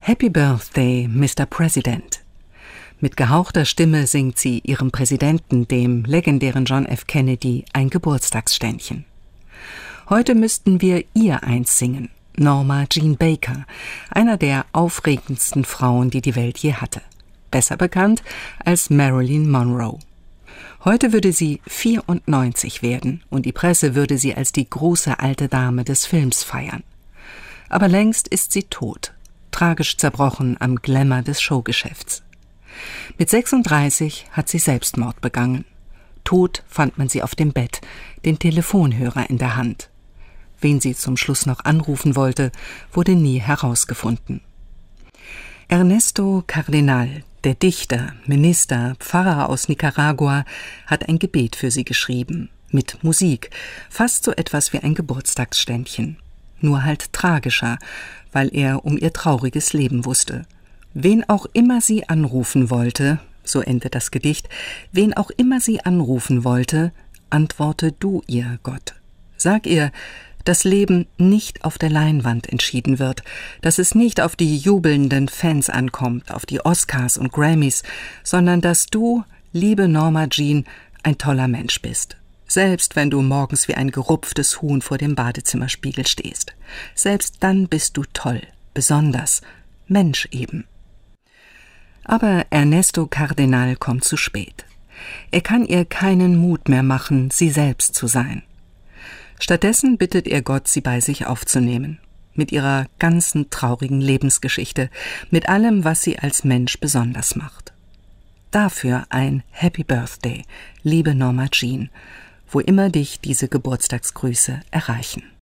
Happy Birthday, Mr. President. Mit gehauchter Stimme singt sie ihrem Präsidenten, dem legendären John F. Kennedy, ein Geburtstagsständchen. Heute müssten wir ihr eins singen, Norma Jean Baker, einer der aufregendsten Frauen, die die Welt je hatte. Besser bekannt als Marilyn Monroe. Heute würde sie 94 werden und die Presse würde sie als die große alte Dame des Films feiern. Aber längst ist sie tot, tragisch zerbrochen am Glamour des Showgeschäfts. Mit 36 hat sie Selbstmord begangen. Tot fand man sie auf dem Bett, den Telefonhörer in der Hand. Wen sie zum Schluss noch anrufen wollte, wurde nie herausgefunden. Ernesto Cardenal, der Dichter, Minister, Pfarrer aus Nicaragua, hat ein Gebet für sie geschrieben, mit Musik, fast so etwas wie ein Geburtstagsständchen. Nur halt tragischer, weil er um ihr trauriges Leben wusste. Wen auch immer sie anrufen wollte, so endet das Gedicht, wen auch immer sie anrufen wollte, antworte du ihr, Gott. Sag ihr, dass Leben nicht auf der Leinwand entschieden wird, dass es nicht auf die jubelnden Fans ankommt, auf die Oscars und Grammys, sondern dass du, liebe Norma Jean, ein toller Mensch bist. Selbst wenn du morgens wie ein gerupftes Huhn vor dem Badezimmerspiegel stehst. Selbst dann bist du toll, besonders, Mensch eben. Aber Ernesto Cardenal kommt zu spät. Er kann ihr keinen Mut mehr machen, sie selbst zu sein. Stattdessen bittet er Gott, sie bei sich aufzunehmen. Mit ihrer ganzen traurigen Lebensgeschichte, mit allem, was sie als Mensch besonders macht. Dafür ein Happy Birthday, liebe Norma Jean, wo immer dich diese Geburtstagsgrüße erreichen.